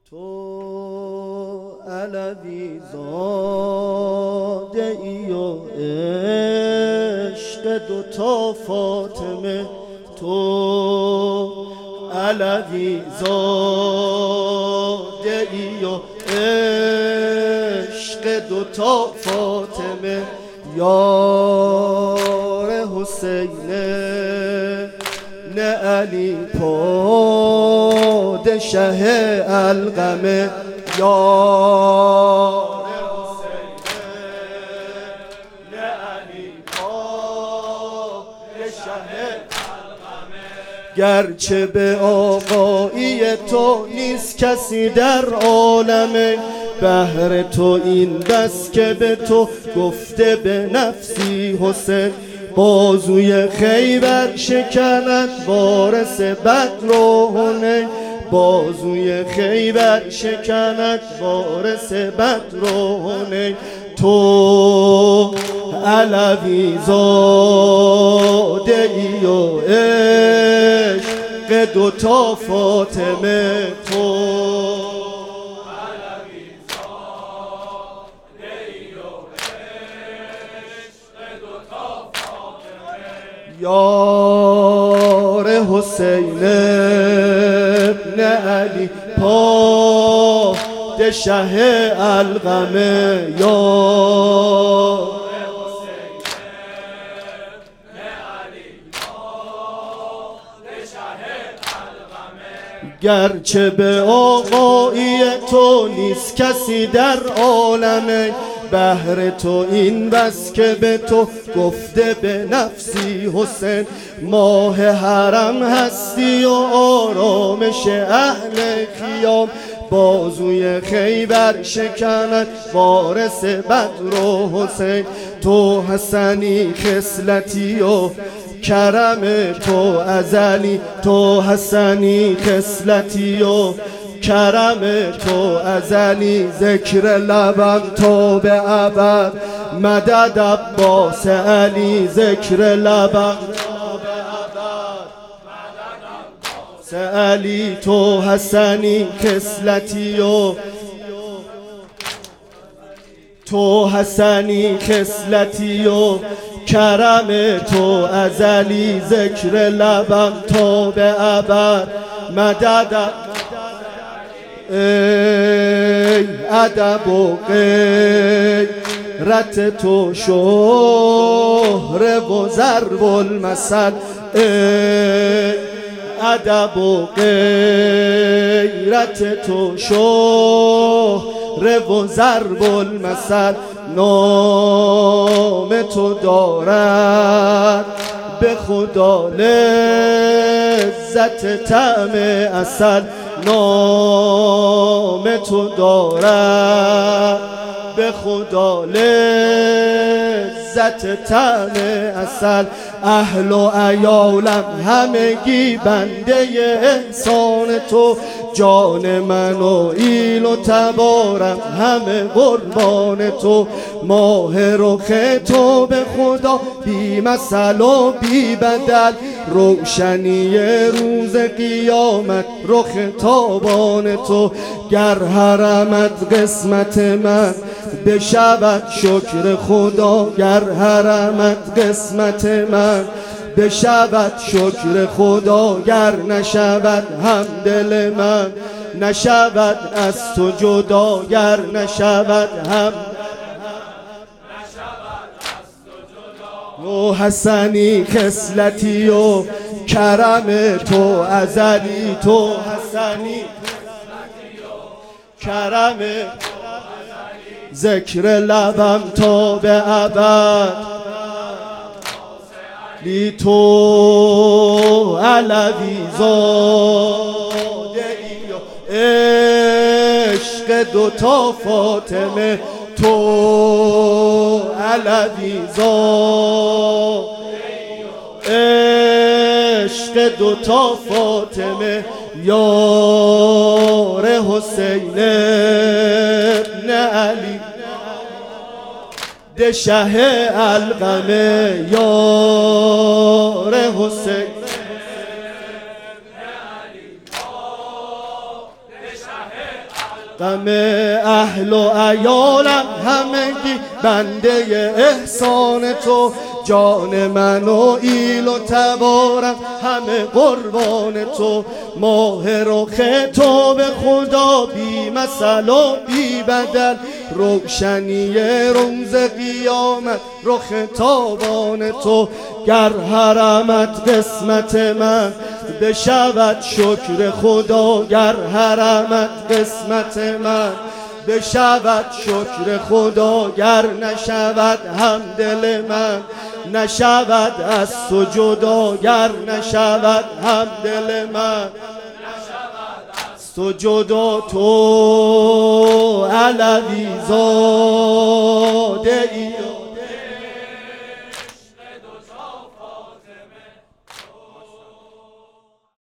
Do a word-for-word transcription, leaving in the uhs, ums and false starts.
تو علوی زاده ای و عشق دوتا فاطمه، تو علوی زاده ای و عشق دوتا فاطمه، یار حسین نه علی پادشه القمه، یار حسین نه علی پادشه القمه. گرچه به آقایی تو نیست کسی در عالم، بهر تو این بس که به تو گفته به نفسی حسین، بازوی خیبر شکند وارث بدر و حنین، بازوی خیبر شکند وارث بدر و حنین. تو علوی زاده ای و عشق دوتا فاطمه، تو یار حسین ابن علی پادشه القمه، یار حسین ابن علی پادشه القمه. گرچه به آقایی تو نیست کسی در عالم، بهر تو این بس که به تو گفته به نفسی حسین، ماه حرم هستی و آرامش اهل خیام، بازوی خیبر شکند وارث بدر و حسین. تو حسنی خصلتی و کرم تو ازلی، تو حسنی خصلتی و کرم تو ازلی، ذکر لبم تو به ابد مدد عباس علی، ذکر لبم تو به ابد مدد عباس علی. تو حسنی خصلتی و تو حسنی خصلتی و کرم تو ازلی، ذکر لبم تو به ابد مدد. ای ادب و غیرت تو شهره و ضرب المثل، ای ادب و غیرت تو شهره و ضرب المثل، نام تو دارد به خدا لذت طعم عسل، نام تو دارد به خدا لذت طعم عسل. اهل و عیالم همگی بنده احسان تو، جان من و ایل و تبارم همه قربان تو، ماه رخ تو به خدا بی مثل و بی بدل، روشنی روز قیامت رخ تابان تو. گر حرمت قسمت من بشود شکر خدا، گر حرمت قسمت من بشود شکر خدا، گر نشود هم دل من نشود از تو جدا، گر نشود هم تو حسنی خصلتی و کرم تو ازلی، تو حسنی کرم ذکر لبم تا به ابد لی. تو علوی زاده ای و عشق دوتا فاطمه، تو علوی زاده ای و عشق دوتا فاطمه، یار حسین ابن علی پادشه القمه، یار حسین غم اهل و عیالم همگی بنده احسان تو، جان من و ایل و تبارم همه قربان تو. ماه رخ تو به خدا بی مثل و بی بدل، روشنی روز قیامت رخ تابان تو. گر حرمت قسمت من بشود شکر خدا، گر حرمت قسمت من بشود شکر خدا، گر نشود هم دل من نشود از تو جدا، گر نشود هم دل من از تو جدا. تو علوی زاده ای